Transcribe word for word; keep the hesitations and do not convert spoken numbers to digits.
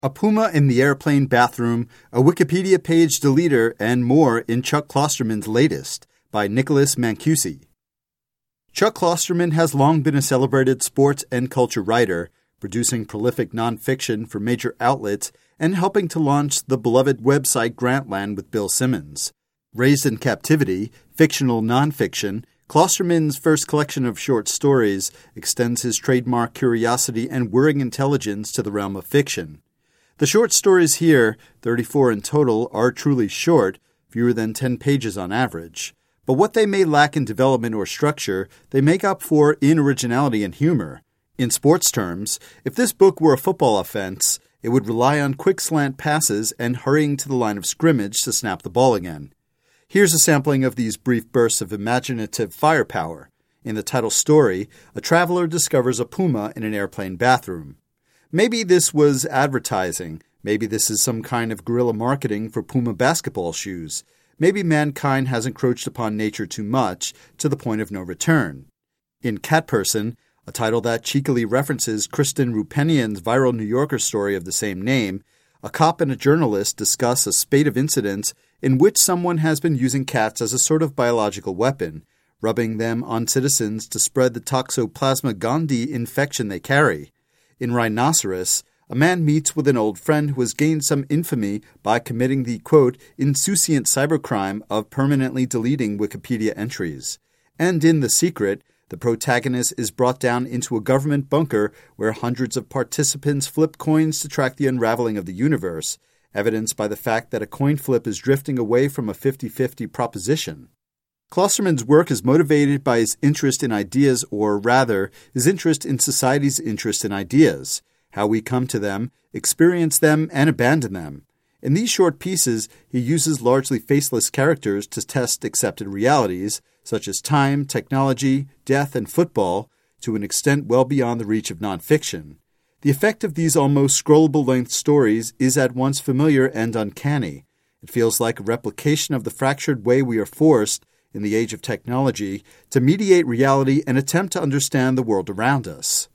A puma in the airplane bathroom, a Wikipedia page deleter, and more in Chuck Klosterman's latest, by Nicholas Mancusi. Chuck Klosterman has long been a celebrated sports and culture writer, producing prolific nonfiction for major outlets and helping to launch the beloved website Grantland with Bill Simmons. Raised in captivity, fictional nonfiction, Klosterman's first collection of short stories extends his trademark curiosity and whirring intelligence to the realm of fiction. The short stories here, thirty-four in total, are truly short, fewer than ten pages on average. But what they may lack in development or structure, they make up for in originality and humor. In sports terms, if this book were a football offense, it would rely on quick slant passes and hurrying to the line of scrimmage to snap the ball again. Here's a sampling of these brief bursts of imaginative firepower. In the title story, a traveler discovers a puma in an airplane bathroom. Maybe this was advertising. Maybe this is some kind of guerrilla marketing for Puma basketball shoes. Maybe mankind has encroached upon nature too much, to the point of no return. In Cat Person, a title that cheekily references Kristen Roupenian's viral New Yorker story of the same name, a cop and a journalist discuss a spate of incidents in which someone has been using cats as a sort of biological weapon, rubbing them on citizens to spread the Toxoplasma gondii infection they carry. In Rhinoceros, a man meets with an old friend who has gained some infamy by committing the, quote, insouciant cybercrime of permanently deleting Wikipedia entries. And in The Secret, the protagonist is brought down into a government bunker where hundreds of participants flip coins to track the unraveling of the universe, evidenced by the fact that a coin flip is drifting away from a fifty-fifty proposition. Klosterman's work is motivated by his interest in ideas, or rather, his interest in society's interest in ideas, how we come to them, experience them, and abandon them. In these short pieces, he uses largely faceless characters to test accepted realities, such as time, technology, death, and football, to an extent well beyond the reach of nonfiction. The effect of these almost scrollable-length stories is at once familiar and uncanny. It feels like a replication of the fractured way we are forced, in the age of technology, to mediate reality and attempt to understand the world around us.